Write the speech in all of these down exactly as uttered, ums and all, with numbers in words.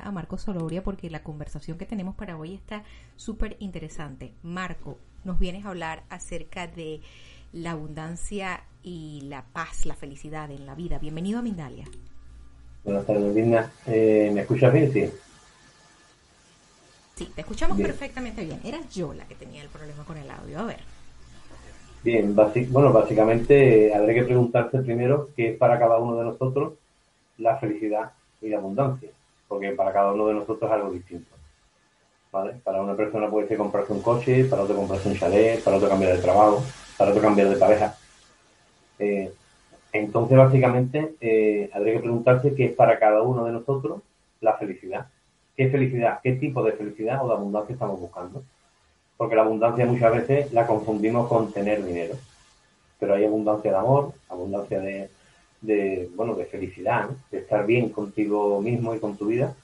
a Marco Soloria porque la conversación que tenemos para hoy está súper interesante. Marco, nos vienes a hablar acerca de la abundancia y la paz, la felicidad en la vida. Bienvenido a Mindalia. Buenas tardes, Linda. Eh, ¿Me escuchas bien? Sí. Sí, te escuchamos Bien. perfectamente bien. Era yo la que tenía el problema con el audio. A ver. Bien, basi- bueno, básicamente eh, habría que preguntarse primero qué es para cada uno de nosotros la felicidad y la abundancia, porque para cada uno de nosotros es algo distinto, ¿vale? Para una persona puede ser comprarse un coche, para otro comprarse un chalet, para otro cambiar de trabajo, para otro cambiar de pareja. Eh, entonces, básicamente, eh, habría que preguntarse qué es para cada uno de nosotros la felicidad. ¿Qué felicidad? ¿Qué tipo de felicidad o de abundancia estamos buscando? Porque la abundancia muchas veces la confundimos con tener dinero, pero hay abundancia de amor, abundancia de, de bueno, de felicidad, ¿no? De estar bien contigo mismo y con tu vida.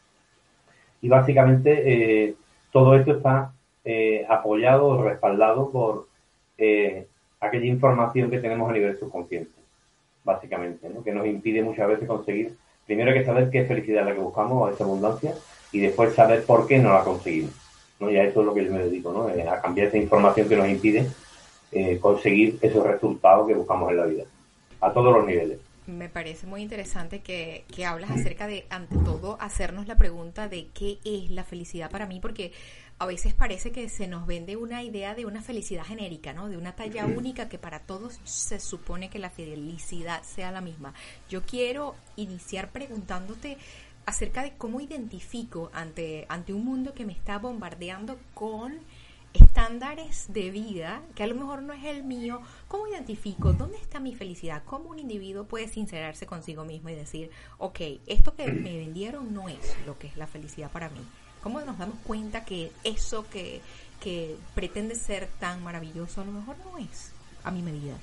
Y básicamente eh, todo esto está eh, apoyado o respaldado por eh, aquella información que tenemos a nivel subconsciente, básicamente, ¿no? Que nos impide muchas veces conseguir, primero hay que saber qué felicidad es la que buscamos, a esa abundancia, y después saber por qué no la conseguimos, ¿no? Y a eso es lo que yo me dedico, ¿no? Eh, a cambiar esa información que nos impide eh, conseguir esos resultados que buscamos en la vida, a todos los niveles. Me parece muy interesante que, que hablas acerca de, ante todo, hacernos la pregunta de qué es la felicidad para mí, porque a veces parece que se nos vende una idea de una felicidad genérica, ¿no? De una talla única que para todos se supone que la felicidad sea la misma. Yo quiero iniciar preguntándote acerca de cómo identifico ante, ante un mundo que me está bombardeando con estándares de vida que a lo mejor no es el mío. ¿Cómo identifico dónde está mi felicidad? ¿Cómo un individuo puede sincerarse consigo mismo y decir, ok, esto que me vendieron no es lo que es la felicidad para mí? ¿Cómo nos damos cuenta que eso que, que pretende ser tan maravilloso a lo mejor no es a mi medida?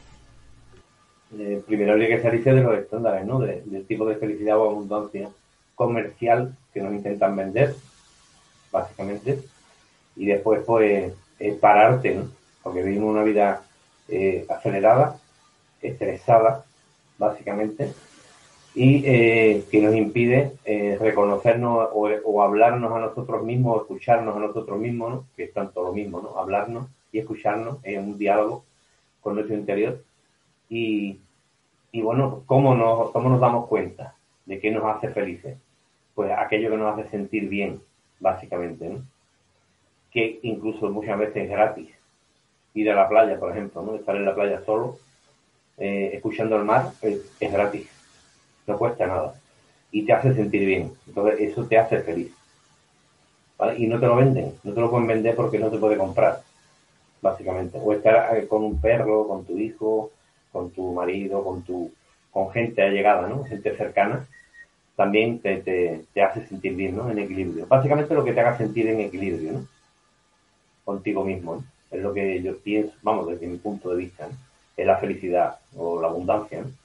Eh, primero habría que salirse de los estándares, ¿no? De, del tipo de felicidad o abundancia comercial que nos intentan vender, básicamente, y después, pues, eh, pararte, ¿no? Porque vivimos una vida eh, acelerada, estresada, básicamente, y eh, que nos impide eh, reconocernos o, o hablarnos a nosotros mismos o escucharnos a nosotros mismos, ¿no? Que es tanto lo mismo, ¿no? Hablarnos y escucharnos en un diálogo con nuestro interior. Y, y bueno, ¿cómo nos, ¿cómo nos damos cuenta de qué nos hace felices? Pues aquello que nos hace sentir bien, básicamente, ¿no? Que incluso muchas veces es gratis. Ir a la playa, por ejemplo, ¿no? Estar en la playa solo, eh, escuchando el mar, es, es gratis, no cuesta nada. Y te hace sentir bien. Entonces, eso te hace feliz, ¿vale? Y no te lo venden, no te lo pueden vender porque no te puede comprar, básicamente. O estar eh, con un perro, con tu hijo, con tu marido, con tu con gente allegada, ¿no? Gente cercana, también te, te, te hace sentir bien, ¿no? En equilibrio. Básicamente lo que te haga sentir en equilibrio, ¿no? Contigo mismo, ¿no? Es lo que yo pienso, vamos, desde mi punto de vista, ¿no? Es la felicidad o la abundancia, ¿no?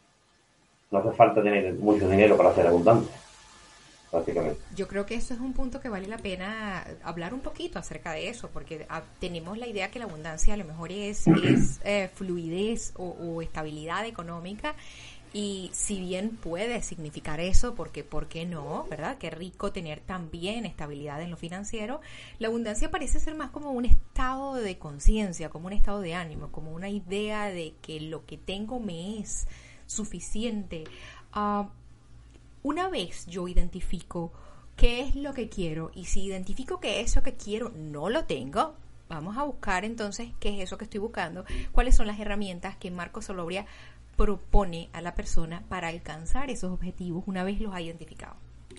No hace falta tener mucho dinero para ser abundante, básicamente. Yo creo que eso es un punto que vale la pena hablar un poquito acerca de eso, porque ah, tenemos la idea que la abundancia a lo mejor es, es eh, fluidez o, o estabilidad económica, y si bien puede significar eso, porque ¿por qué no? ¿Verdad? Qué rico tener también estabilidad en lo financiero. La abundancia parece ser más como un estado de conciencia, como un estado de ánimo, como una idea de que lo que tengo me es suficiente. Uh, una vez yo identifico qué es lo que quiero, y si identifico que eso que quiero no lo tengo, vamos a buscar entonces qué es eso que estoy buscando, cuáles son las herramientas que Marco Soloria propone a la persona para alcanzar esos objetivos una vez los ha identificado.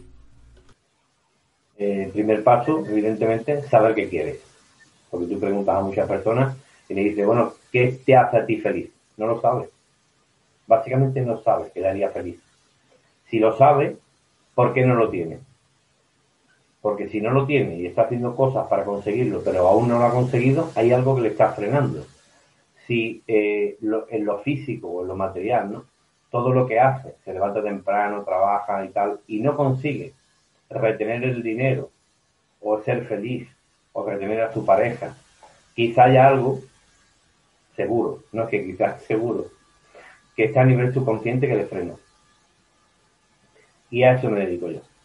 Eh, primer paso, evidentemente, saber qué quieres. Porque tú preguntas a muchas personas y le dices, bueno, ¿qué te hace a ti feliz? No lo sabes. Básicamente no sabes qué le haría feliz. Si lo sabe, ¿por qué no lo tiene? Porque si no lo tiene y está haciendo cosas para conseguirlo, pero aún no lo ha conseguido, hay algo que le está frenando. Si eh, lo, en lo físico o en lo material, ¿no? Todo lo que hace, se levanta temprano, trabaja y tal, y no consigue retener el dinero, o ser feliz, o retener a su pareja, quizá haya algo, seguro, no es que quizás, seguro, que está a nivel subconsciente que le frena. Y a eso me dedico yo.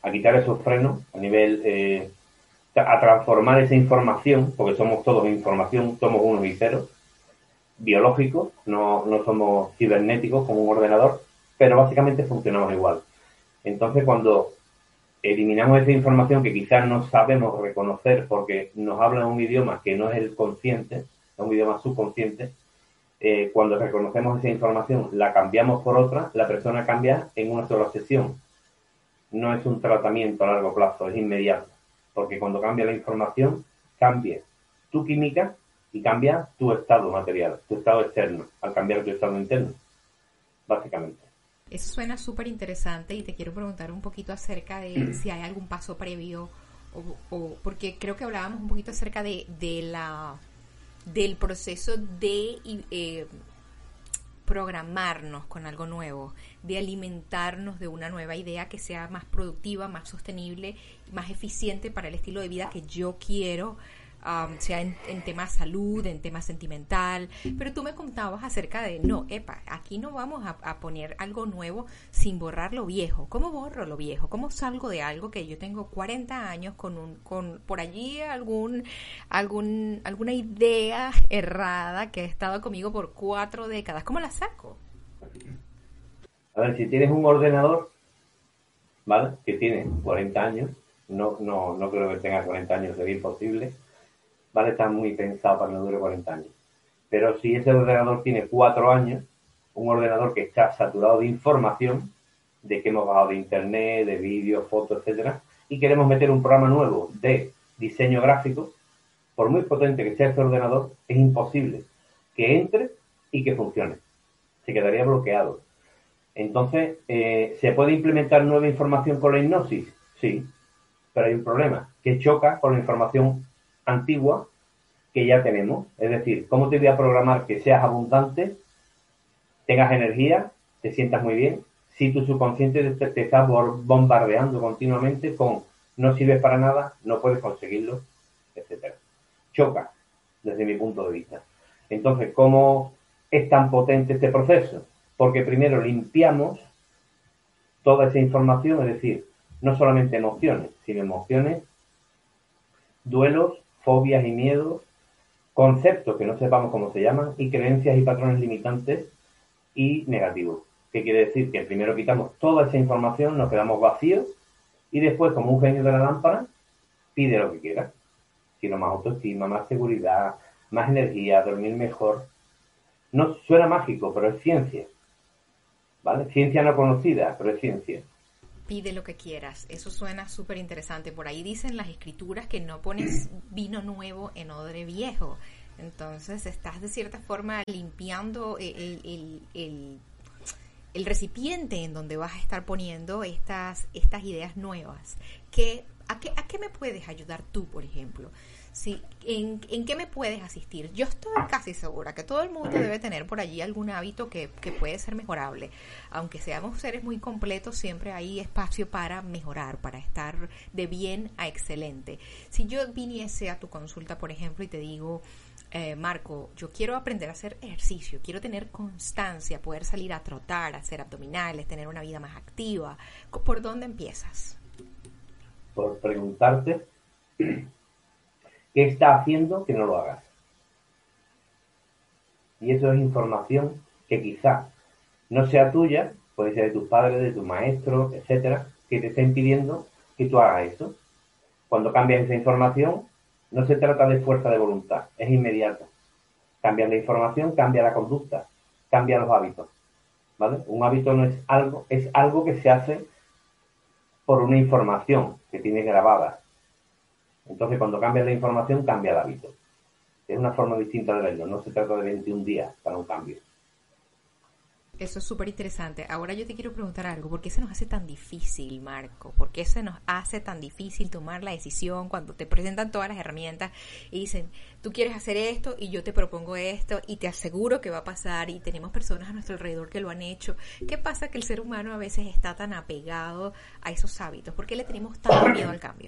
a quitar esos frenos, a nivel, eh, a transformar esa información, porque somos todos información, somos unos y ceros, biológicos, no, no somos cibernéticos como un ordenador, pero básicamente funcionamos igual. Entonces, cuando eliminamos esa información que quizás no sabemos reconocer porque nos habla un idioma que no es el consciente, es un idioma subconsciente, eh, cuando reconocemos esa información, la cambiamos por otra, la persona cambia en una sola sesión. No es un tratamiento a largo plazo, es inmediato, porque cuando cambia la información, cambia tu química y cambia tu estado material, tu estado externo, al cambiar tu estado interno, básicamente. Eso suena súper interesante y te quiero preguntar un poquito acerca de si hay algún paso previo o, o porque creo que hablábamos un poquito acerca de, de la del proceso de eh, programarnos con algo nuevo, de alimentarnos de una nueva idea que sea más productiva, más sostenible, más eficiente para el estilo de vida que yo quiero. Um, sea en, en tema salud, en tema sentimental, pero tú me contabas acerca de, no, epa, aquí no vamos a, a poner algo nuevo sin borrar lo viejo. ¿Cómo borro lo viejo? ¿Cómo salgo de algo que yo tengo cuarenta años con un, con por allí algún, algún, alguna idea errada que ha estado conmigo por cuatro décadas? ¿Cómo la saco? A ver, si tienes un ordenador, ¿vale? Que tiene cuarenta años, no, no, no creo que tenga cuarenta años, sería imposible. ¿Vale? Está muy pensado para que no dure cuarenta años. Pero si ese ordenador tiene cuatro años, un ordenador que está saturado de información, de que hemos bajado de internet, de vídeos, fotos, etcétera, y queremos meter un programa nuevo de diseño gráfico, por muy potente que sea ese ordenador, es imposible que entre y que funcione. Se quedaría bloqueado. Entonces, eh, ¿se puede implementar nueva información con la hipnosis? Sí, pero hay un problema, que choca con la información antigua que ya tenemos. Es decir, ¿cómo te voy a programar que seas abundante, tengas energía, te sientas muy bien, si tu subconsciente te, te está bombardeando continuamente con no sirves para nada, no puedes conseguirlo, etcétera? Choca desde mi punto de vista. Entonces, ¿cómo es tan potente este proceso? Porque primero limpiamos toda esa información, es decir, no solamente emociones, sino emociones, duelos, fobias y miedos, conceptos que no sepamos cómo se llaman y creencias y patrones limitantes y negativos. ¿Qué quiere decir? Que primero quitamos toda esa información, nos quedamos vacíos y después, como un genio de la lámpara, pide lo que quiera. Quiero más autoestima, más seguridad, más energía, dormir mejor. No suena mágico, pero es ciencia. ¿Vale? Ciencia no conocida, pero es ciencia. Pide lo que quieras. Eso suena súper interesante. Por ahí dicen las escrituras que no pones vino nuevo en odre viejo. Entonces estás de cierta forma limpiando el, el, el, el recipiente en donde vas a estar poniendo estas, estas ideas nuevas. ¿Qué, a, qué, ¿A qué me puedes ayudar tú, por ejemplo? Sí, ¿en, ¿En qué me puedes asistir? Yo estoy casi segura que todo el mundo debe tener por allí algún hábito que, que puede ser mejorable. Aunque seamos seres muy completos, siempre hay espacio para mejorar, para estar de bien a excelente. Si yo viniese a tu consulta, por ejemplo, y te digo, eh, Marco, yo quiero aprender a hacer ejercicio, quiero tener constancia, poder salir a trotar, hacer abdominales, tener una vida más activa, ¿por dónde empiezas? Por preguntarte ¿qué está haciendo que no lo hagas? Y eso es información que quizá no sea tuya, puede ser de tus padres, de tus maestros, etcétera, que te está impidiendo que tú hagas eso. Cuando cambias esa información, no se trata de fuerza de voluntad, es inmediato. Cambias la información, cambia la conducta, cambia los hábitos. ¿Vale? Un hábito no es algo, es algo que se hace por una información que tienes grabada. Entonces, cuando cambias la información, cambia el hábito. Es una forma distinta de verlo. No se trata de veintiún días para un cambio. Eso es súper interesante. Ahora yo te quiero preguntar algo. ¿Por qué se nos hace tan difícil, Marco? ¿Por qué se nos hace tan difícil tomar la decisión cuando te presentan todas las herramientas y dicen, tú quieres hacer esto y yo te propongo esto y te aseguro que va a pasar y tenemos personas a nuestro alrededor que lo han hecho? ¿Qué pasa que el ser humano a veces está tan apegado a esos hábitos? ¿Por qué le tenemos tanto miedo al cambio?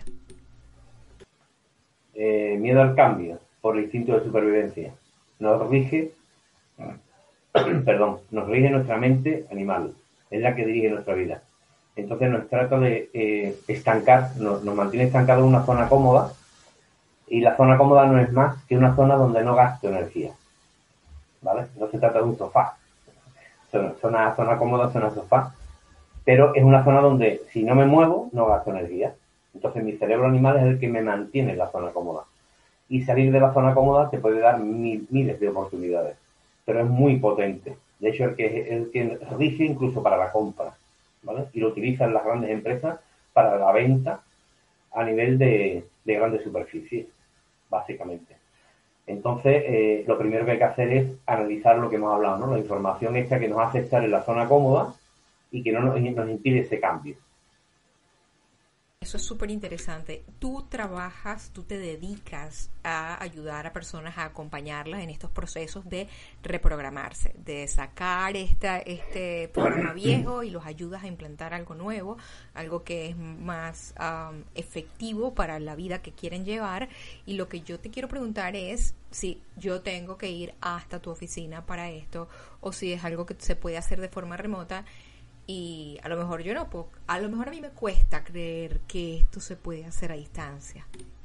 Eh, miedo al cambio por el instinto de supervivencia. Nos rige, perdón, nos rige nuestra mente animal, es la que dirige nuestra vida. Entonces nos trata de eh, estancar, nos, nos mantiene estancados en una zona cómoda, y la zona cómoda no es más que una zona donde no gasto energía, ¿vale? No se trata de un sofá. Zona, zona cómoda, zona sofá, pero es una zona donde si no me muevo no gasto energía. Entonces mi cerebro animal es el que me mantiene en la zona cómoda, y salir de la zona cómoda te puede dar mil, miles de oportunidades, pero es muy potente. De hecho, el que, el que rige incluso para la compra, ¿vale? Y lo utilizan las grandes empresas para la venta a nivel de, de grandes superficies, básicamente. Entonces, eh, lo primero que hay que hacer es analizar lo que hemos hablado, ¿no? La información esta que nos hace estar en la zona cómoda y que no nos, nos impide ese cambio. Eso es súper interesante. Tú trabajas, tú te dedicas a ayudar a personas a acompañarlas en estos procesos de reprogramarse, de sacar esta, este programa viejo y los ayudas a implantar algo nuevo, algo que es más um, efectivo para la vida que quieren llevar. Y lo que yo te quiero preguntar es si yo tengo que ir hasta tu oficina para esto o si es algo que se puede hacer de forma remota. Y a lo mejor yo no puedo, a lo mejor a mí me cuesta creer que esto se puede hacer a distancia.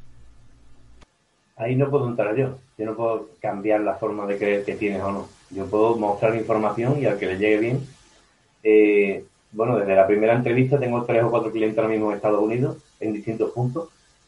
Ahí no puedo entrar yo. Yo no puedo cambiar la forma de creer que tienes o no. Yo puedo mostrar información y al que le llegue bien. Eh, bueno, desde la primera entrevista tengo tres o cuatro clientes ahora mismo en Estados Unidos, en distintos puntos.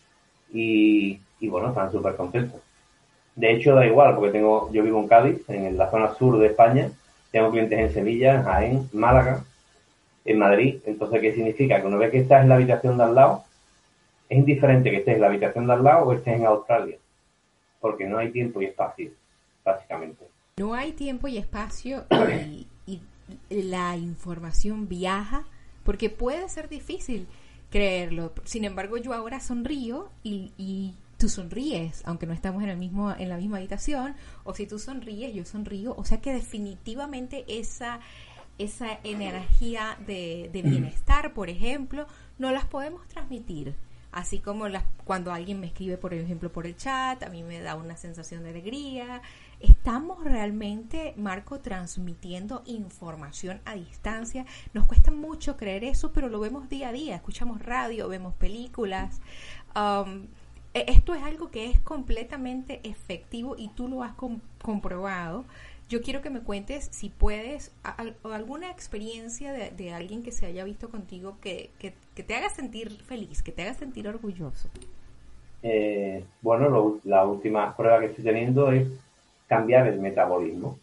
Y, y bueno, están súper contentos. De hecho, da igual, porque tengo, yo vivo en Cádiz, en la zona sur de España. Tengo clientes en Sevilla, en Jaén, Málaga, en Madrid. Entonces, ¿qué significa? Que una vez que estás en la habitación de al lado, es indiferente que estés en la habitación de al lado o estés en Australia, porque no hay tiempo y espacio, básicamente. No hay tiempo y espacio y, y la información viaja, porque puede ser difícil creerlo. Sin embargo, yo ahora sonrío y, y tú sonríes, aunque no estamos en el mismo en la misma habitación, o si tú sonríes, yo sonrío. O sea que definitivamente esa esa energía de, de bienestar, por ejemplo, no las podemos transmitir. Así como las, cuando alguien me escribe, por ejemplo, por el chat, a mí me da una sensación de alegría. Estamos realmente, Marco, transmitiendo información a distancia. Nos cuesta mucho creer eso, pero lo vemos día a día. Escuchamos radio, vemos películas. Um, esto es algo que es completamente efectivo y tú lo has com- comprobado. Yo quiero que me cuentes, si puedes, a, a, alguna experiencia de, de alguien que se haya visto contigo que, que, que te haga sentir feliz, que te haga sentir orgulloso. Eh, bueno, lo, la última prueba que estoy teniendo es cambiar el metabolismo.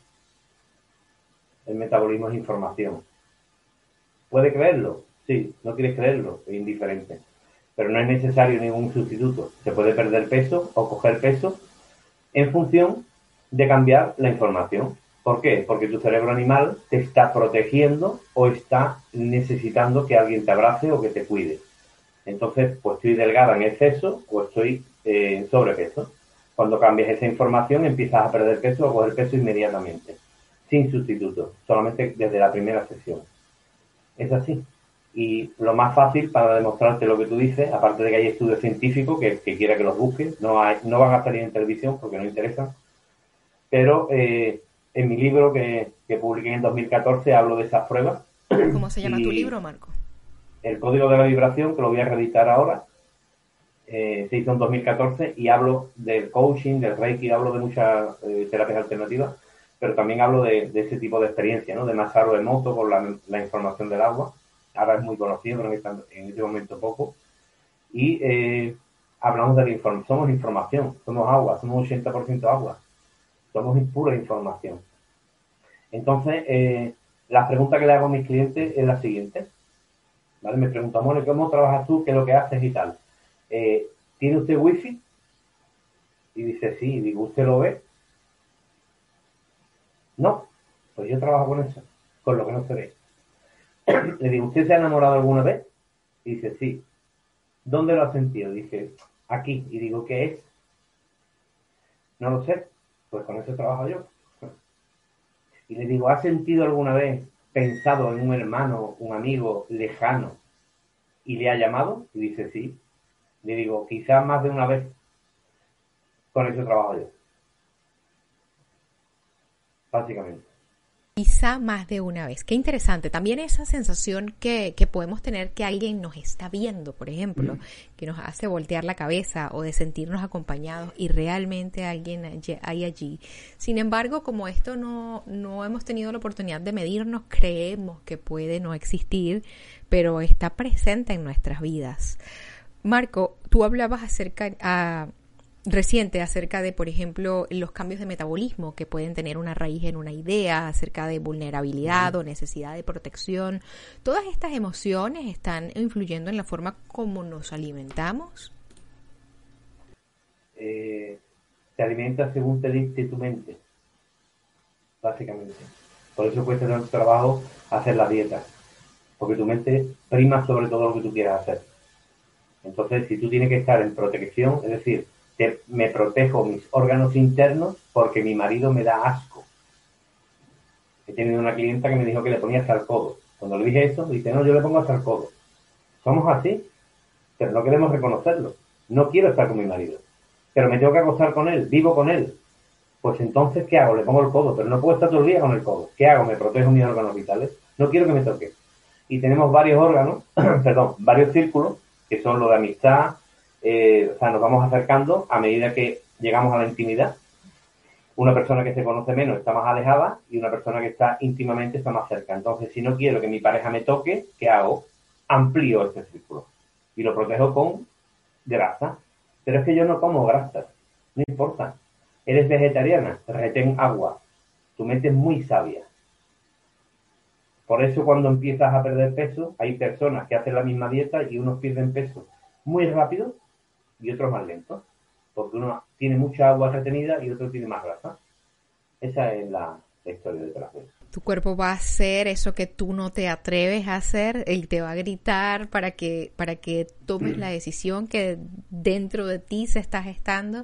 El metabolismo es información. ¿Puede creerlo? Sí. ¿No quieres creerlo? Es indiferente. Pero no es necesario ningún sustituto. Se puede perder peso o coger peso en función de cambiar la información. ¿Por qué? Porque tu cerebro animal te está protegiendo o está necesitando que alguien te abrace o que te cuide. Entonces, pues estoy delgada en exceso o estoy eh, en sobrepeso. Cuando cambias esa información, empiezas a perder peso o a coger peso inmediatamente, sin sustituto, solamente desde la primera sesión. Es así. Y lo más fácil para demostrarte lo que tú dices, aparte de que hay estudios científicos que, que quiera que los busques, no, hay, no van a salir en televisión porque no interesan, pero eh, en mi libro que, que publiqué en dos mil catorce hablo de esas pruebas. ¿Cómo se llama tu libro, Marco? El código de la vibración, que lo voy a reeditar ahora, eh, se hizo en dos mil catorce y hablo del coaching, del Reiki, hablo de muchas eh, terapias alternativas, pero también hablo de, de ese tipo de experiencia, ¿no? De Masaru Emoto con la, la información del agua. Ahora es muy conocido, pero en, esta, en este momento poco. Y eh, hablamos de la información. Somos información, somos agua, somos ochenta por ciento agua. Somos pura información. Entonces, eh, la pregunta que le hago a mis clientes es la siguiente. ¿Vale? Me preguntan, bueno, ¿cómo trabajas tú? ¿Qué es lo que haces y tal? Eh, ¿Tiene usted wifi? Y dice, sí. Y digo, ¿usted lo ve? No. Pues yo trabajo con eso, con lo que no se ve. Le digo, ¿usted se ha enamorado alguna vez? Y dice, sí. ¿Dónde lo ha sentido? Dice, aquí. Y digo, ¿qué es? No lo sé. Pues con eso trabajo yo. Y le digo, ¿has sentido alguna vez pensado en un hermano, un amigo lejano y le ha llamado? Y dice, sí. Le digo, quizás más de una vez. Con eso trabajo yo. Básicamente. Quizá más de una vez. Qué interesante. También esa sensación que, que podemos tener que alguien nos está viendo, por ejemplo, que nos hace voltear la cabeza o de sentirnos acompañados y realmente alguien hay allí. Sin embargo, como esto no, no hemos tenido la oportunidad de medirnos, creemos que puede no existir, pero está presente en nuestras vidas. Marco, tú hablabas acerca... a reciente acerca de, por ejemplo, los cambios de metabolismo que pueden tener una raíz en una idea, acerca de vulnerabilidad o necesidad de protección. ¿Todas estas emociones están influyendo en la forma como nos alimentamos? Eh, te alimentas según te dicte tu mente, básicamente. Por eso cuesta tanto trabajo hacer la dieta, porque tu mente prima sobre todo lo que tú quieras hacer. Entonces, si tú tienes que estar en protección, es decir, Te, me protejo mis órganos internos porque mi marido me da asco. He tenido una clienta que me dijo que le ponía hasta el codo. Cuando le dije eso, dice, no, yo le pongo hasta el codo. Somos así, pero no queremos reconocerlo. No quiero estar con mi marido, pero me tengo que acostar con él, vivo con él. Pues entonces, ¿qué hago? Le pongo el codo, pero no puedo estar todo el día con el codo. ¿Qué hago? Me protejo mis órganos vitales. No quiero que me toque. Y tenemos varios órganos, perdón, varios círculos, que son los de amistad. Eh, o sea, nos vamos acercando a medida que llegamos a la intimidad. Una persona que se conoce menos está más alejada y una persona que está íntimamente está más cerca. Entonces, si no quiero que mi pareja me toque, ¿qué hago? Amplío este círculo y lo protejo con grasa. Pero es que yo no como grasas, no importa. Eres vegetariana, retén agua. Tu mente es muy sabia. Por eso cuando empiezas a perder peso, hay personas que hacen la misma dieta y unos pierden peso muy rápido y otros más lentos, porque uno tiene mucha agua retenida y otro tiene más grasa. Esa es la, la historia detrás de eso. Tu cuerpo va a hacer eso que tú no te atreves a hacer, él te va a gritar para que, para que tomes la decisión que dentro de ti se está gestando.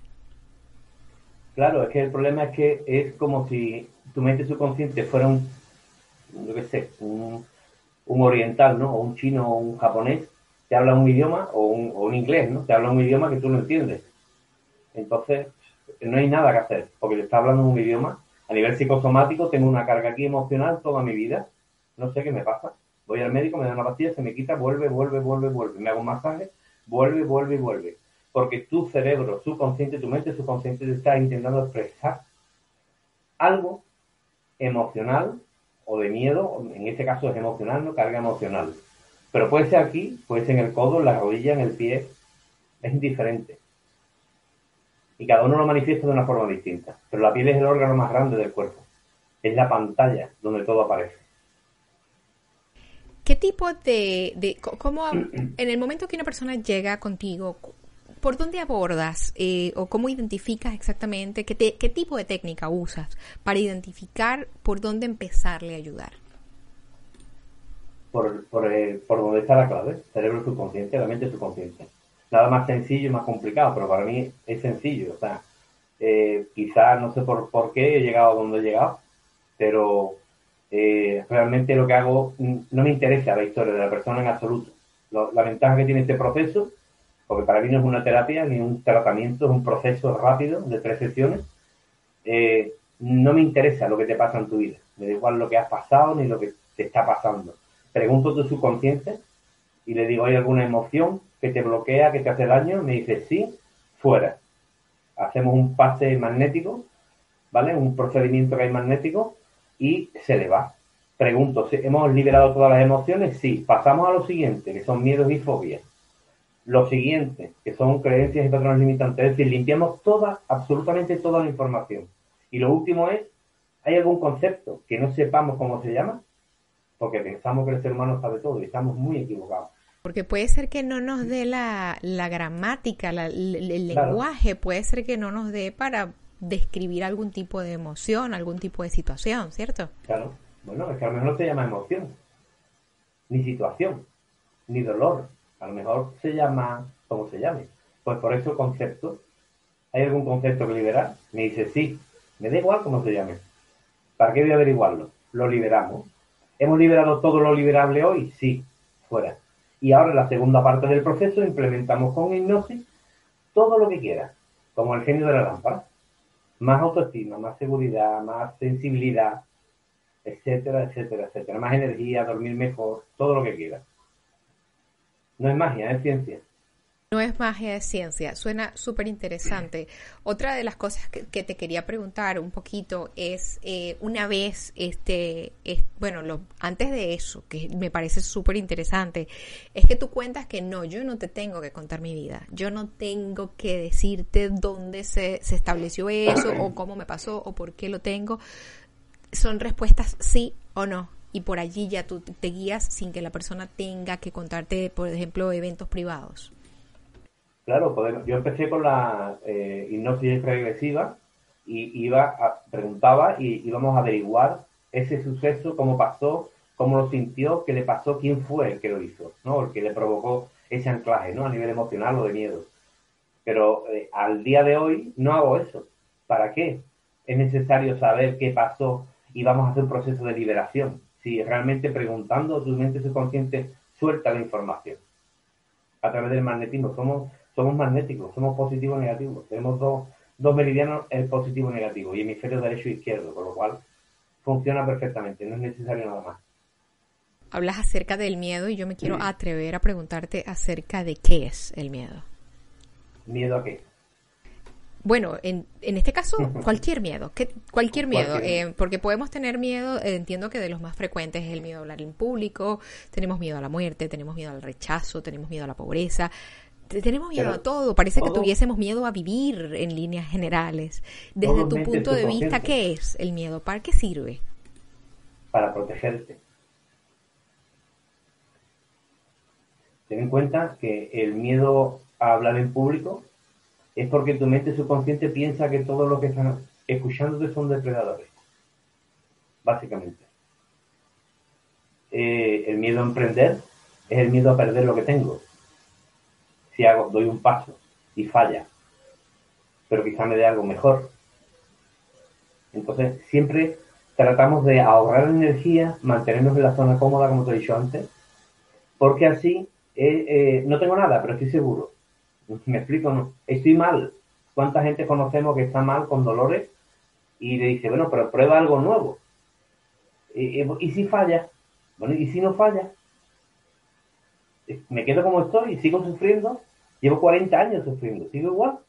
Claro, es que el problema es que es como si tu mente subconsciente fuera un, yo qué sé, un, un oriental, ¿no? O un chino o un japonés, te habla un idioma, o un, o un inglés, ¿no? Te habla un idioma que tú no entiendes. Entonces, no hay nada que hacer, porque le está hablando un idioma. A nivel psicosomático, tengo una carga aquí emocional toda mi vida. No sé qué me pasa. Voy al médico, me da una pastilla, se me quita, vuelve, vuelve, vuelve, vuelve. Me hago un masaje, vuelve, vuelve y vuelve. Porque tu cerebro subconsciente, tu mente subconsciente te está intentando expresar algo emocional o de miedo. En este caso es emocional, no carga emocional. Pero puede ser aquí, puede ser en el codo, en la rodilla, en el pie. Es indiferente. Y cada uno lo manifiesta de una forma distinta. Pero la piel es el órgano más grande del cuerpo. Es la pantalla donde todo aparece. ¿Qué tipo de... de cómo, en el momento que una persona llega contigo, ¿por dónde abordas eh, o cómo identificas exactamente qué, te, qué tipo de técnica usas para identificar por dónde empezarle a ayudar? Por, por, eh, por donde está la clave, cerebro subconsciente, la mente subconsciente. Nada más sencillo y más complicado, pero para mí es sencillo. O sea, eh, quizás no sé por, por qué he llegado a donde he llegado, pero eh, realmente lo que hago, no me interesa la historia de la persona en absoluto. Lo, la ventaja que tiene este proceso, porque para mí no es una terapia ni un tratamiento, es un proceso rápido de tres sesiones. Eh, no me interesa lo que te pasa en tu vida, me da igual lo que has pasado ni lo que te está pasando. Pregunto tu subconsciente y le digo, ¿hay alguna emoción que te bloquea, que te hace daño? Me dice, sí, fuera. Hacemos un pase magnético, ¿vale? Un procedimiento que hay magnético y se le va. Pregunto, ¿hemos liberado todas las emociones? Sí. Pasamos a lo siguiente, que son miedos y fobias. Lo siguiente, que son creencias y patrones limitantes. Es decir, limpiamos toda, absolutamente toda la información. Y lo último es, ¿hay algún concepto que no sepamos cómo se llama? Porque pensamos que el ser humano sabe todo y estamos muy equivocados. Porque puede ser que no nos dé la, la gramática, la, el, el claro. lenguaje, puede ser que no nos dé para describir algún tipo de emoción, algún tipo de situación, ¿cierto? Claro. Bueno, es que a lo mejor no se llama emoción, ni situación, ni dolor. A lo mejor se llama como se llame. Pues por eso concepto. ¿Hay algún concepto que liberar? Me dice sí. Me da igual cómo se llame. ¿Para qué voy a averiguarlo? Lo liberamos. ¿Hemos liberado todo lo liberable hoy? Sí. Fuera. Y ahora en la segunda parte del proceso implementamos con hipnosis todo lo que quieras, como el genio de la lámpara. Más autoestima, más seguridad, más sensibilidad. etcétera, etcétera, etcétera. Más energía, dormir mejor, todo lo que quieras. No es magia, es ciencia. No es magia, es ciencia. Suena súper interesante. Otra de las cosas que, que te quería preguntar un poquito es, eh, una vez, este, es, bueno, lo, antes de eso, que me parece súper interesante, es que tú cuentas que no, yo no te tengo que contar mi vida. Yo no tengo que decirte dónde se, se estableció eso, o cómo me pasó, o por qué lo tengo. Son respuestas sí o no. Y por allí ya tú te guías sin que la persona tenga que contarte, por ejemplo, eventos privados. Claro, podemos. Yo empecé con la eh, hipnosis regresiva y iba a, preguntaba y íbamos a averiguar ese suceso, cómo pasó, cómo lo sintió, qué le pasó, quién fue el que lo hizo, ¿no? El que le provocó ese anclaje, ¿no? A nivel emocional o de miedo. Pero eh, al día de hoy no hago eso. ¿Para qué? Es necesario saber qué pasó y vamos a hacer un proceso de liberación. Si realmente preguntando, tu mente subconsciente suelta la información a través del magnetismo. Somos Somos magnéticos, somos positivo y negativo. Tenemos dos, dos meridianos, el positivo y negativo, y hemisferio derecho e izquierdo, con lo cual funciona perfectamente, no es necesario nada más. Hablas acerca del miedo y yo me quiero sí. atrever a preguntarte acerca de qué es el miedo. ¿Miedo a qué? Bueno, en, en este caso, cualquier miedo, ¿qué, cualquier miedo, cualquier... Eh, porque podemos tener miedo, eh, entiendo que de los más frecuentes es el miedo a hablar en público, tenemos miedo a la muerte, tenemos miedo al rechazo, tenemos miedo a la pobreza. Tenemos miedo Pero a todo, parece todo, que tuviésemos miedo a vivir en líneas generales. Desde tu punto de vista, ¿qué es el miedo? ¿Para qué sirve? Para protegerte. Ten en cuenta que el miedo a hablar en público es porque tu mente subconsciente piensa que todos los que están escuchándote son depredadores. Básicamente. Eh, el miedo a emprender es el miedo a perder lo que tengo. Si hago, doy un paso y falla, pero quizá me dé algo mejor. Entonces, siempre tratamos de ahorrar energía, mantenernos en la zona cómoda, como te he dicho antes, porque así eh, eh, no tengo nada, pero estoy seguro. ¿Me explico? No, estoy mal. ¿Cuánta gente conocemos que está mal con dolores y le dice, bueno, pero prueba algo nuevo? ¿Y, y, y si falla? Bueno, ¿y si no falla? Me quedo como estoy y sigo sufriendo. Llevo cuarenta años sufriendo, sigo igual.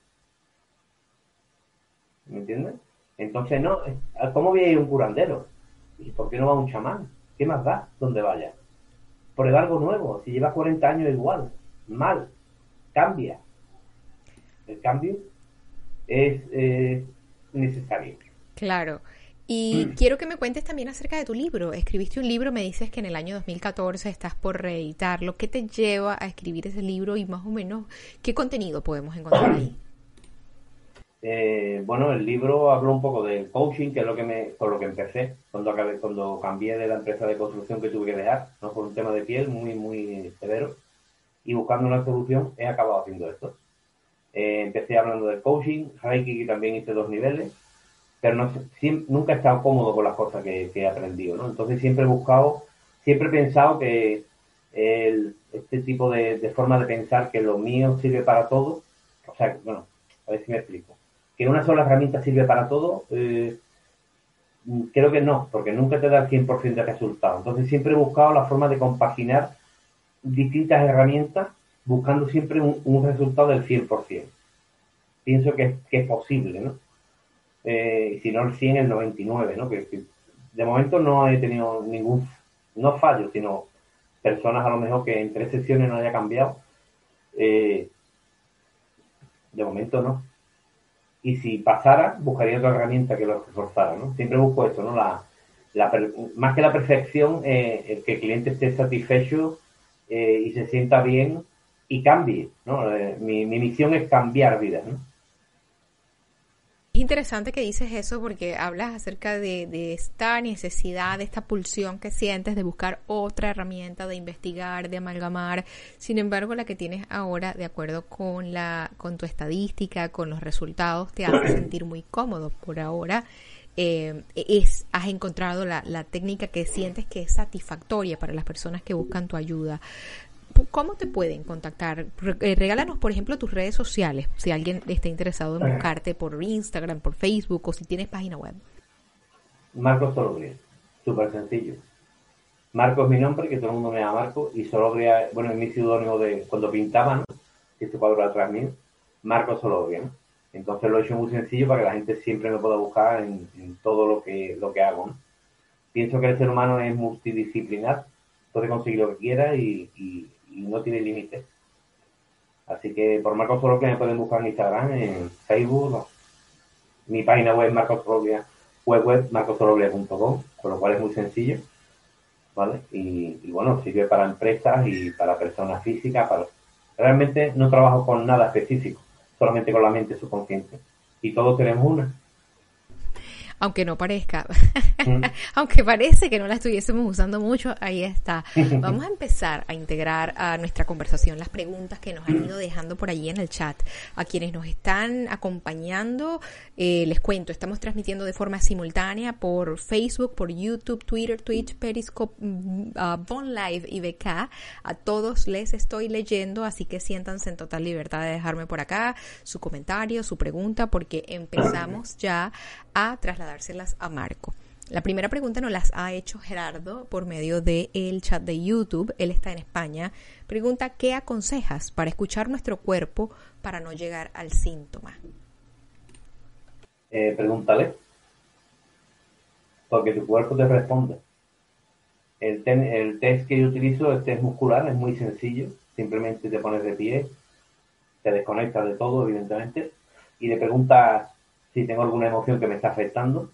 ¿Me entiendes? Entonces, no, ¿cómo voy a ir a un curandero? ¿Y por qué no va un chamán? ¿Qué más da donde vaya? Prueba algo nuevo. Si llevas cuarenta años igual, mal, cambia. El cambio es eh, necesario. Claro. Y mm. quiero que me cuentes también acerca de tu libro. Escribiste un libro, me dices que en el año dos mil catorce estás por reeditarlo. ¿Qué te lleva a escribir ese libro y más o menos qué contenido podemos encontrar ahí? Eh, bueno, el libro habla un poco del coaching, que es lo que me, por lo que empecé cuando acabé, cuando cambié de la empresa de construcción que tuve que dejar, no por un tema de piel muy, muy severo, y buscando una solución he acabado haciendo esto. Eh, empecé hablando del coaching, Reiki, que también hice dos niveles, pero no, siempre, nunca he estado cómodo con las cosas que, que he aprendido, ¿no? Entonces siempre he buscado, siempre he pensado que el, este tipo de, de forma de pensar que lo mío sirve para todo, o sea, bueno, a ver si me explico, que una sola herramienta sirve para todo, eh, creo que no, porque nunca te da el cien por ciento de resultado. Entonces siempre he buscado la forma de compaginar distintas herramientas, buscando siempre un, un resultado del cien por ciento. Pienso que, que es posible, ¿no? Eh, si no el cien, el noventa y nueve, ¿no? Que, que de momento no he tenido ningún, no fallo, sino personas a lo mejor que en tres sesiones no haya cambiado. Eh, de momento no. Y si pasara, buscaría otra herramienta que lo reforzara, ¿no? Siempre busco esto, ¿no? La, la, más que la perfección, eh, el que el cliente esté satisfecho eh, y se sienta bien y cambie, ¿no? Eh, mi, mi misión es cambiar vidas, ¿no? Es interesante que dices eso porque hablas acerca de, de esta necesidad, de esta pulsión que sientes de buscar otra herramienta, de investigar, de amalgamar. Sin embargo, la que tienes ahora, de acuerdo con la con tu estadística, con los resultados, te hace sentir muy cómodo por ahora. Eh, es has encontrado la, la técnica que sientes que es satisfactoria para las personas que buscan tu ayuda. ¿Cómo te pueden contactar? Regálanos, por ejemplo, tus redes sociales, si alguien está interesado en buscarte por Instagram, por Facebook, o si tienes página web. Marcos Tolobría. Súper sencillo. Marco es mi nombre, que todo el mundo me llama Marco, y Solobria, bueno, es mi seudónimo de cuando pintaba, ¿no? Este cuadro atrás mío, Marco Solobria, ¿no? Entonces lo he hecho muy sencillo para que la gente siempre me pueda buscar en, en todo lo que, lo que hago, ¿no? Pienso que el ser humano es multidisciplinar, puede conseguir lo que quiera y, y, y no tiene límites. Así que por Marco Solobria me pueden buscar en Instagram, en Facebook, no. Mi página web es Marco Solobria, web web marcosolobria punto com, con lo cual es muy sencillo, ¿vale? Y, y bueno, sirve para empresas y para personas físicas. Para... Realmente no trabajo con nada específico, solamente con la mente subconsciente. Y todos tenemos una. Aunque no parezca, Mm. aunque parece que no la estuviésemos usando mucho, ahí está. Vamos a empezar a integrar a nuestra conversación las preguntas que nos han ido dejando por allí en el chat. A quienes nos están acompañando, eh, les cuento, estamos transmitiendo de forma simultánea por Facebook, por YouTube, Twitter, Twitch, Periscope, uh, Bon Live y B K. A todos les estoy leyendo, así que siéntanse en total libertad de dejarme por acá su comentario, su pregunta, porque empezamos ya a trasladárselas a Marco. La primera pregunta nos las ha hecho Gerardo por medio del chat de YouTube. Él está en España. Pregunta, ¿qué aconsejas para escuchar nuestro cuerpo para no llegar al síntoma? Eh, pregúntale, porque tu cuerpo te responde. El, ten, el test que yo utilizo, el test muscular, es muy sencillo. Simplemente te pones de pie, te desconectas de todo, evidentemente, y le preguntas si tengo alguna emoción que me está afectando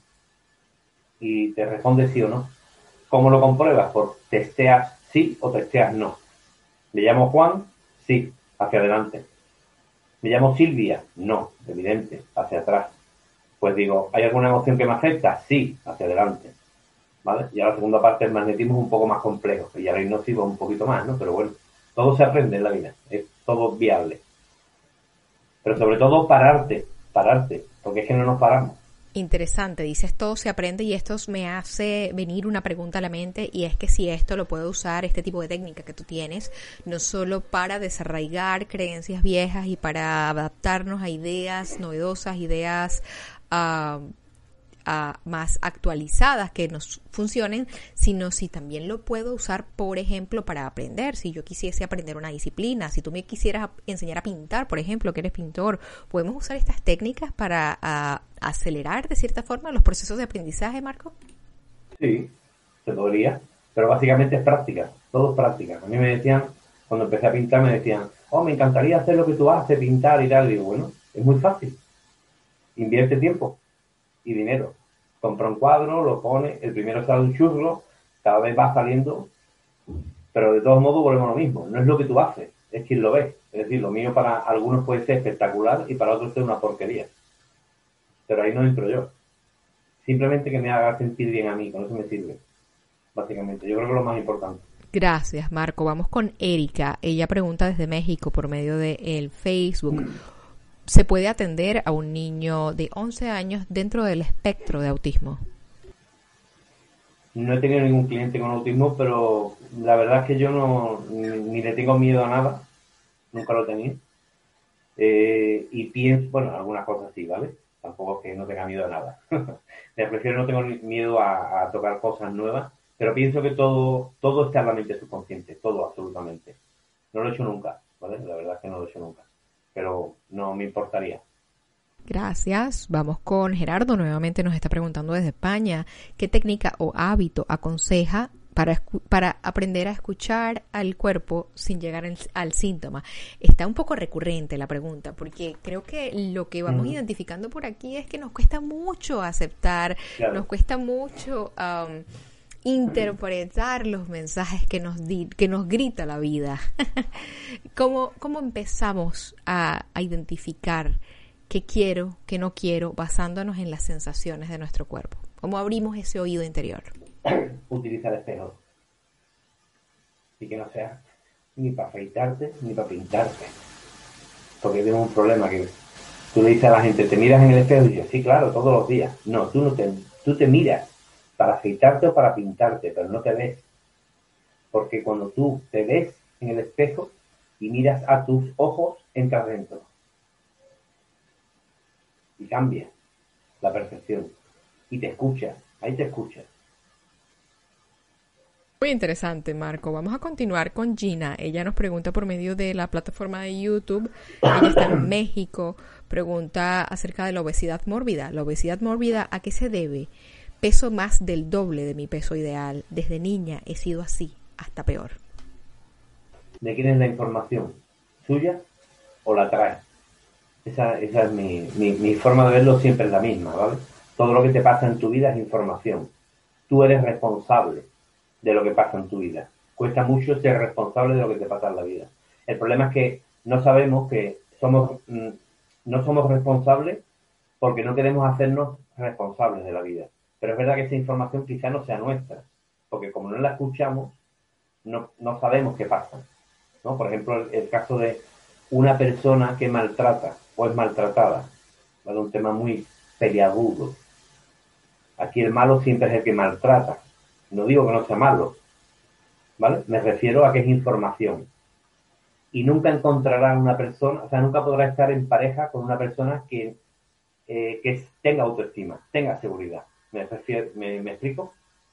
y te responde sí o no. ¿Cómo lo compruebas? Por testeas sí o testeas no. ¿Me llamo Juan? Sí, hacia adelante. ¿Me llamo Silvia? No, evidente, hacia atrás. Pues digo, ¿hay alguna emoción que me afecta? Sí, hacia adelante. ¿Vale? Y a la segunda parte el magnetismo es un poco más complejo, y a la hipnosis un poquito más, ¿no? Pero bueno, todo se aprende en la vida, es todo viable. Pero sobre todo pararte, pararte, porque es que no nos paramos. Interesante, dices todo se aprende y esto me hace venir una pregunta a la mente y es que si esto lo puedo usar, este tipo de técnica que tú tienes, no solo para desarraigar creencias viejas y para adaptarnos a ideas novedosas, ideas uh, uh, más actualizadas que nos funcionen, sino si también lo puedo usar, por ejemplo, para aprender. Si yo quisiese aprender una disciplina, si tú me quisieras enseñar a pintar, por ejemplo, que eres pintor, podemos usar estas técnicas para uh, acelerar de cierta forma los procesos de aprendizaje, Marco. Sí, se podría, pero básicamente es práctica, todo es práctica. A mí me decían, cuando empecé a pintar, me decían, oh, me encantaría hacer lo que tú haces, pintar y tal. Y digo, bueno, es muy fácil. Invierte tiempo y dinero. Compra un cuadro, lo pone, el primero sale un churro, cada vez va saliendo, pero de todos modos volvemos a lo mismo. No es lo que tú haces, es quien lo ve. Es decir, lo mío para algunos puede ser espectacular y para otros es una porquería. Pero ahí no entro yo. Simplemente que me haga sentir bien a mí, con eso me sirve. Básicamente, yo creo que es lo más importante. Gracias, Marco. Vamos con Erika. Ella pregunta desde México por medio de el Facebook. ¿Se puede atender a un niño de once años dentro del espectro de autismo? No he tenido ningún cliente con autismo, pero la verdad es que yo no ni, ni le tengo miedo a nada. Nunca lo he tenido. Eh, y pienso, bueno, algunas cosas sí, ¿vale? Tampoco es que no tenga miedo a nada. Me prefiero no tengo miedo a, a tocar cosas nuevas, pero pienso que todo todo está en la mente subconsciente, todo, absolutamente. No lo he hecho nunca, ¿vale? La verdad es que no lo he hecho nunca, pero no me importaría. Gracias. Vamos con Gerardo. Nuevamente nos está preguntando desde España, ¿qué técnica o hábito aconseja para, para aprender a escuchar al cuerpo sin llegar al, al síntoma? Está un poco recurrente la pregunta, porque creo que lo que vamos uh-huh. identificando por aquí es que nos cuesta mucho aceptar, claro. nos cuesta mucho um, interpretar los mensajes que nos di, que nos grita la vida. ¿Cómo, cómo empezamos a, a identificar qué quiero, qué no quiero, basándonos en las sensaciones de nuestro cuerpo? ¿Cómo abrimos ese oído interior? Utiliza el espejo. Y que no sea ni para afeitarte ni para pintarte. Porque tenemos un problema que tú le dices a la gente, ¿te miras en el espejo? Y dices, sí, claro, todos los días. No, tú no te, tú te miras para afeitarte o para pintarte, pero no te ves. Porque cuando tú te ves en el espejo y miras a tus ojos, entras dentro. Y cambia la percepción. Y te escuchas, ahí te escuchas. Muy interesante, Marco. Vamos a continuar con Gina. Ella nos pregunta por medio de la plataforma de YouTube. Ella está en México. Pregunta acerca de la obesidad mórbida. La obesidad mórbida, ¿a qué se debe? Peso más del doble de mi peso ideal. Desde niña he sido así, hasta peor. ¿De quién es la información? ¿Suya o la traes? Esa, esa es mi, mi, mi forma de verlo, siempre es la misma, ¿vale? Todo lo que te pasa en tu vida es información. Tú eres responsable de lo que pasa en tu vida. Cuesta mucho ser responsable de lo que te pasa en la vida. El problema es que no sabemos que somos no somos responsables porque no queremos hacernos responsables de la vida. Pero es verdad que esa información quizá no sea nuestra, porque como no la escuchamos, no, no sabemos qué pasa, ¿no? Por ejemplo, el, el caso de una persona que maltrata o es maltratada, ¿vale? Un tema muy peliagudo. Aquí el malo siempre es el que maltrata. No digo que no sea malo, ¿vale? Me refiero a que es información. Y nunca encontrará una persona, o sea, nunca podrá estar en pareja con una persona que, eh, que tenga autoestima, tenga seguridad. ¿Me, refiero, me, ¿Me explico?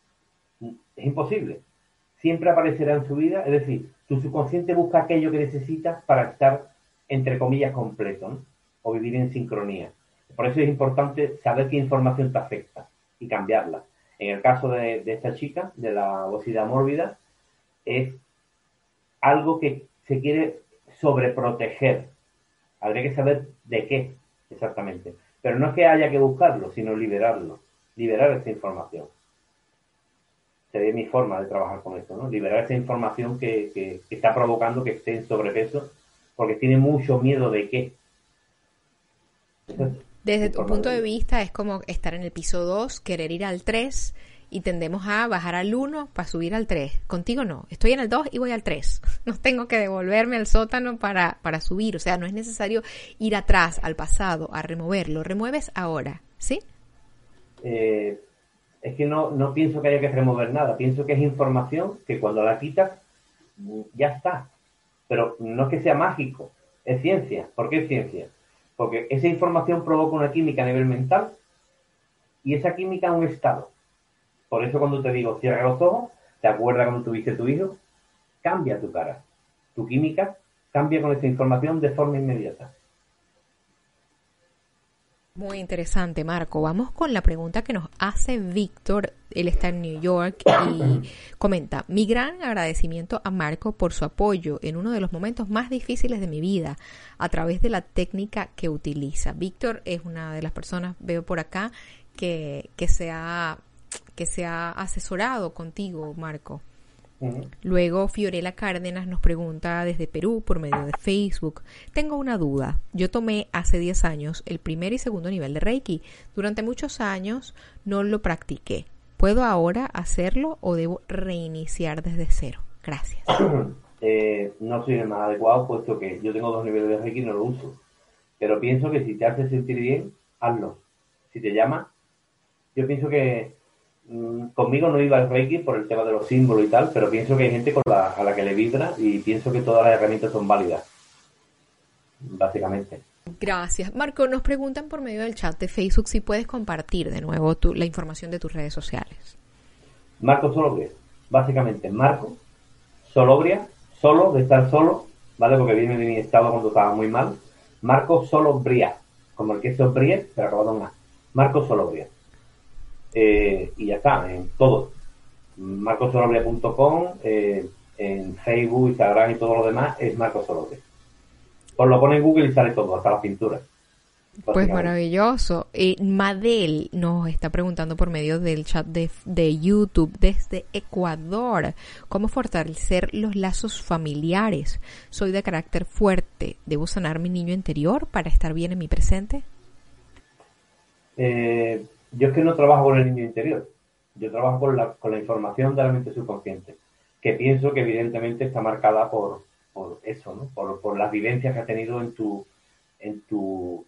Es imposible. Siempre aparecerá en su vida, es decir, tu subconsciente busca aquello que necesitas para estar, entre comillas, completo, ¿no? O vivir en sincronía. Por eso es importante saber qué información te afecta y cambiarla. En el caso de, de esta chica, de la obesidad mórbida, es algo que se quiere sobreproteger. Habría que saber de qué exactamente. Pero no es que haya que buscarlo, sino liberarlo. Liberar esa información. Sería mi forma de trabajar con esto, ¿no? Liberar esa información que, que, que está provocando que esté en sobrepeso, porque tiene mucho miedo de qué. Entonces, desde tu punto de vista es como estar en el piso dos, querer ir al tres y tendemos a bajar al uno para subir al tres. Contigo no, estoy en el dos y voy al tres. No tengo que devolverme al sótano para, para subir. O sea, no es necesario ir atrás, al pasado, a removerlo. Remueves ahora, ¿sí? Eh, es que no, no pienso que haya que remover nada. Pienso que es información que cuando la quitas, ya está. Pero no es que sea mágico, es ciencia. ¿Por qué es ciencia? Porque esa información provoca una química a nivel mental y esa química un estado. Por eso cuando te digo cierra los ojos, te acuerdas cuando tuviste tu hijo, cambia tu cara. Tu química cambia con esa información de forma inmediata. Muy interesante, Marco. Vamos con la pregunta que nos hace Víctor. Él está en New York y comenta: mi gran agradecimiento a Marco por su apoyo en uno de los momentos más difíciles de mi vida a través de la técnica que utiliza. Víctor es una de las personas, veo por acá, que, que, se, ha, que se ha asesorado contigo, Marco. Luego Fiorella Cárdenas nos pregunta desde Perú por medio de Facebook: tengo una duda, yo tomé hace diez años el primer y segundo nivel de Reiki, durante muchos años no lo practiqué, ¿puedo ahora hacerlo o debo reiniciar desde cero? Gracias. eh, no soy el más adecuado, puesto que yo tengo dos niveles de Reiki y no lo uso, pero pienso que si te hace sentir bien, hazlo. Si te llama, yo pienso que conmigo no iba el Reiki por el tema de los símbolos y tal, pero pienso que hay gente con la, a la que le vibra y pienso que todas las herramientas son válidas, básicamente. Gracias. Marco, nos preguntan por medio del chat de Facebook si puedes compartir de nuevo tu, la información de tus redes sociales. Marco Solobria, básicamente Marco Solobria, solo, de estar solo, ¿vale? Porque viene de mi estado cuando estaba muy mal. Marco Solobria, como el queso brie, pero acabado en A. Marco Solobria. Eh, y ya está, en todo. marco solobria punto com, eh, en Facebook, Instagram y todo lo demás es Marco Solobria. Pues lo pone en Google y sale todo, hasta las pinturas. Pues maravilloso. Eh, Madel nos está preguntando por medio del chat de, de YouTube desde Ecuador: ¿cómo fortalecer los lazos familiares? Soy de carácter fuerte, ¿debo sanar mi niño interior para estar bien en mi presente? Eh... Yo es que no trabajo con el niño interior, yo trabajo con la, con la información de la mente subconsciente, que pienso que evidentemente está marcada por, por eso, ¿no? Por, por las vivencias que has tenido en tu, en tu,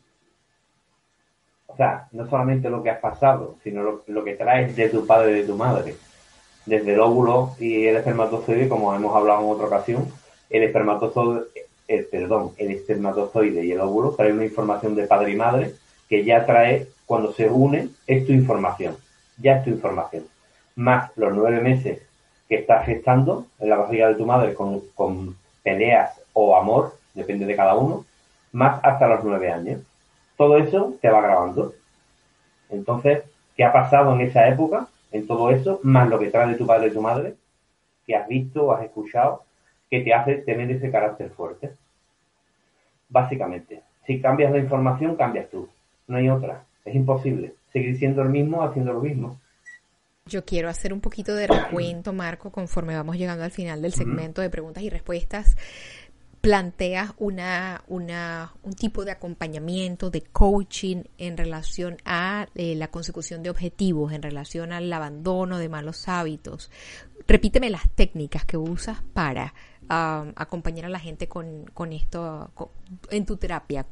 o sea, no solamente lo que has pasado, sino lo, lo que traes de tu padre y de tu madre, desde el óvulo y el espermatozoide, como hemos hablado en otra ocasión. El espermatozoide, el, perdón, el espermatozoide y el óvulo traen una información de padre y madre que ya trae. Cuando se une, es tu información, ya es tu información. Más los nueve meses que estás gestando en la barriga de tu madre con, con peleas o amor, depende de cada uno, más hasta los nueve años. Todo eso te va grabando. Entonces, ¿qué ha pasado en esa época, en todo eso, más lo que trae de tu padre y tu madre, que has visto o has escuchado, que te hace tener ese carácter fuerte? Básicamente, si cambias la información, cambias tú. No hay otra. Es imposible seguir siendo el mismo haciendo lo mismo. Yo quiero hacer un poquito de recuento, Marco, conforme vamos llegando al final del segmento de preguntas y respuestas. Planteas una, una, un tipo de acompañamiento, de coaching en relación a eh, la consecución de objetivos, en relación al abandono de malos hábitos. Repíteme las técnicas que usas para um, acompañar a la gente con, con esto con, en tu terapia.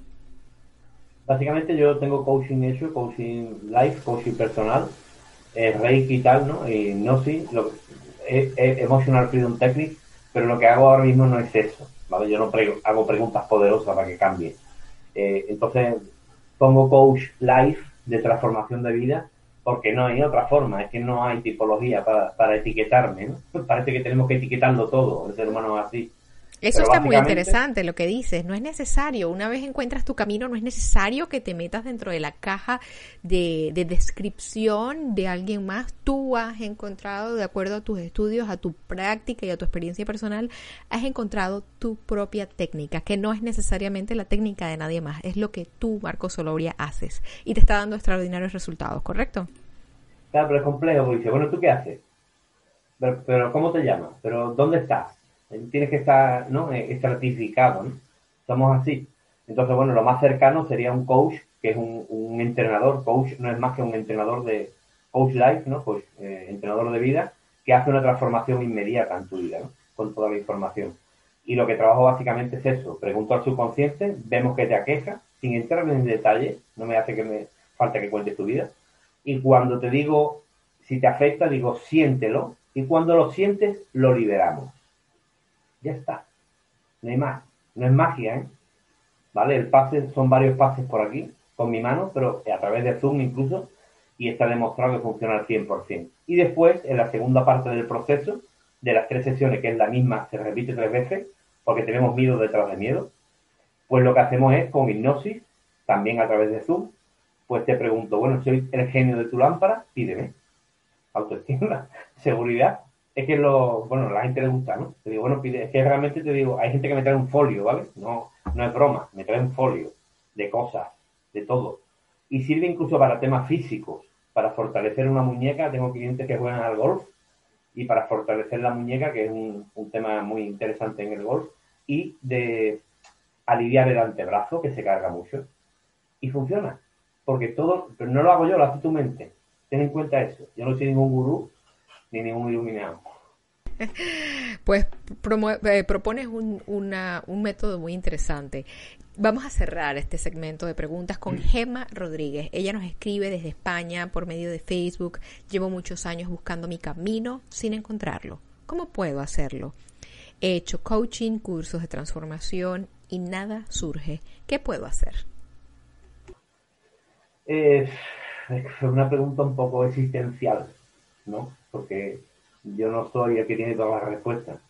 Básicamente yo tengo coaching hecho, coaching life, coaching personal, eh, Reiki y tal, ¿no? Y no sí, lo, eh, eh, Emotional Freedom Technique, pero lo que hago ahora mismo no es eso, ¿vale? Yo no pre- hago preguntas poderosas para que cambie. Eh, entonces pongo coach life de transformación de vida, porque no hay otra forma, es que no hay tipología para, para etiquetarme, ¿no? Parece que tenemos que etiquetarlo todo, el ser humano es así. Eso Pero está muy básicamente, interesante lo que dices, no es necesario, una vez encuentras tu camino, no es necesario que te metas dentro de la caja de, de descripción de alguien más. Tú has encontrado, de acuerdo a tus estudios, a tu práctica y a tu experiencia personal, has encontrado tu propia técnica, que no es necesariamente la técnica de nadie más, es lo que tú, Marco Soloria, haces y te está dando extraordinarios resultados, ¿correcto? claro, pero es complejo, porque dice, bueno, ¿tú qué haces? Pero, pero ¿cómo te llamas? ¿Pero dónde estás? Tienes que estar, ¿no? Eh, estratificado, ¿no? Somos así. Entonces, bueno, lo más cercano sería un coach, que es un, un entrenador. Coach no es más que un entrenador de coach life, ¿no? Pues eh, entrenador de vida, que hace una transformación inmediata en tu vida, ¿no? Con toda la información. Y lo que trabajo básicamente es eso. Pregunto al subconsciente, vemos que te aqueja, sin entrar en detalle, no me hace que me falta que cuentes tu vida. Y cuando te digo, si te afecta, digo, siéntelo. Y cuando lo sientes, lo liberamos. Ya está. No hay más. No es magia, ¿eh? ¿Vale? El pase, son varios pases por aquí, con mi mano, pero a través de Zoom incluso, y está demostrado que funciona al cien por ciento. Y después, en la segunda parte del proceso, de las tres sesiones, que es la misma, se repite tres veces, porque tenemos miedo detrás de miedo, pues lo que hacemos es, con hipnosis, también a través de Zoom, pues te pregunto, bueno, soy el genio de tu lámpara, pídeme. Autoestima, seguridad, es que lo, bueno, a la gente le gusta, ¿no? Te digo, bueno, pide, es que realmente te digo, hay gente que me trae un folio, ¿vale? No, no es broma, me trae un folio de cosas, de todo. Y sirve incluso para temas físicos, para fortalecer una muñeca, tengo clientes que juegan al golf, y para fortalecer la muñeca, que es un, un tema muy interesante en el golf, y de aliviar el antebrazo, que se carga mucho. Y funciona, porque todo, pero no lo hago yo, lo hace tu mente. Ten en cuenta eso. Yo no soy ningún gurú ni ningún iluminado. Pues promu- eh, propones un, una, un método muy interesante. Vamos a cerrar este segmento de preguntas con Gemma Rodríguez. Ella nos escribe desde España por medio de Facebook. Llevo muchos años buscando mi camino sin encontrarlo. ¿Cómo puedo hacerlo? He hecho coaching, cursos de transformación y nada surge. ¿Qué puedo hacer? Eh, es una pregunta un poco existencial, ¿no? Porque yo no soy el que tiene todas las respuestas.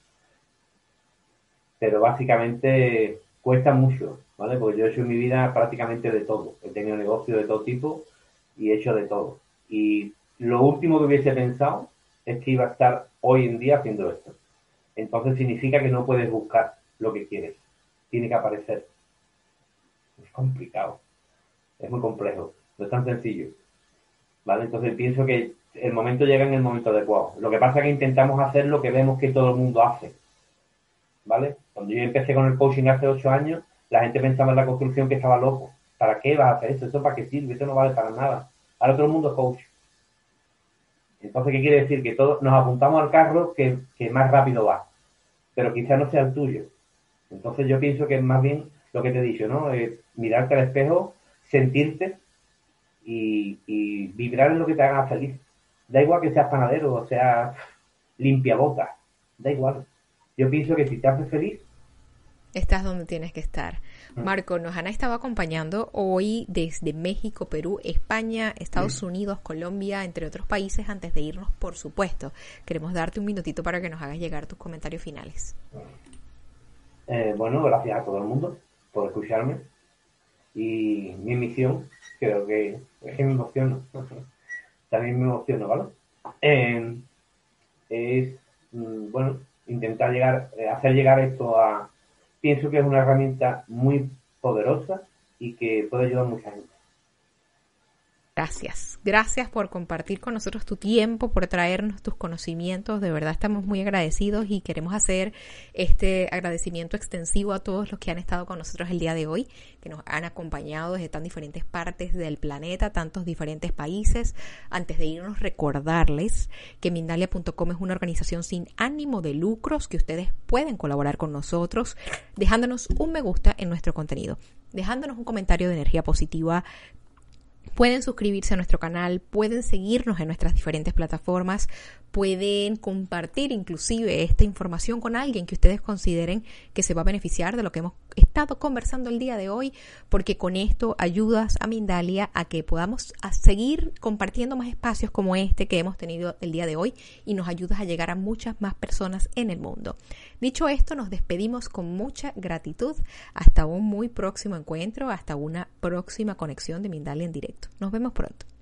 Pero básicamente cuesta mucho, ¿vale? Porque yo he hecho en mi vida prácticamente de todo. He tenido negocios de todo tipo y he hecho de todo. Y lo último que hubiese pensado es que iba a estar hoy en día haciendo esto. Entonces significa que no puedes buscar lo que quieres. Tiene que aparecer. Es complicado. Es muy complejo. No es tan sencillo. ¿Vale? Entonces pienso que el momento llega en el momento adecuado. Lo que pasa es que intentamos hacer lo que vemos que todo el mundo hace. ¿Vale? Cuando yo empecé con el coaching hace ocho años, la gente pensaba en la construcción que estaba loco. ¿Para qué vas a hacer eso? ¿Eso para qué sirve? Eso no vale para nada. Ahora todo el mundo es coach. Entonces, ¿qué quiere decir? Que todos nos apuntamos al carro que, que más rápido va. Pero quizás no sea el tuyo. Entonces yo pienso que es más bien lo que te he dicho, ¿no? Eh, mirarte al espejo, sentirte y, y vibrar en lo que te haga feliz. Da igual que seas panadero o seas limpiabotas. Da igual. Yo pienso que si te hace feliz, Estás donde tienes que estar. Marco, nos han estado acompañando hoy desde México, Perú, España, Estados Unidos, Colombia, entre otros países. Antes de irnos, por supuesto, queremos darte un minutito para que nos hagas llegar tus comentarios finales. Eh, bueno, gracias a todo el mundo por escucharme. Y mi misión, creo que es que me emociono. También me emociono, ¿vale? Eh, es, mm, bueno, intentar llegar, eh, hacer llegar esto a... Pienso que es una herramienta muy poderosa y que puede ayudar a mucha gente. Gracias, gracias por compartir con nosotros tu tiempo, por traernos tus conocimientos, de verdad estamos muy agradecidos y queremos hacer este agradecimiento extensivo a todos los que han estado con nosotros el día de hoy, que nos han acompañado desde tan diferentes partes del planeta, tantos diferentes países. Antes de irnos, recordarles que Mindalia punto com es una organización sin ánimo de lucros, que ustedes pueden colaborar con nosotros dejándonos un me gusta en nuestro contenido, dejándonos un comentario de energía positiva. Pueden suscribirse a nuestro canal, pueden seguirnos en nuestras diferentes plataformas, pueden compartir inclusive esta información con alguien que ustedes consideren que se va a beneficiar de lo que hemos estado conversando el día de hoy, porque con esto ayudas a Mindalia a que podamos a seguir compartiendo más espacios como este que hemos tenido el día de hoy y nos ayudas a llegar a muchas más personas en el mundo. Dicho esto, nos despedimos con mucha gratitud. Hasta un muy próximo encuentro, hasta una próxima conexión de Mindalia en directo. Nos vemos pronto.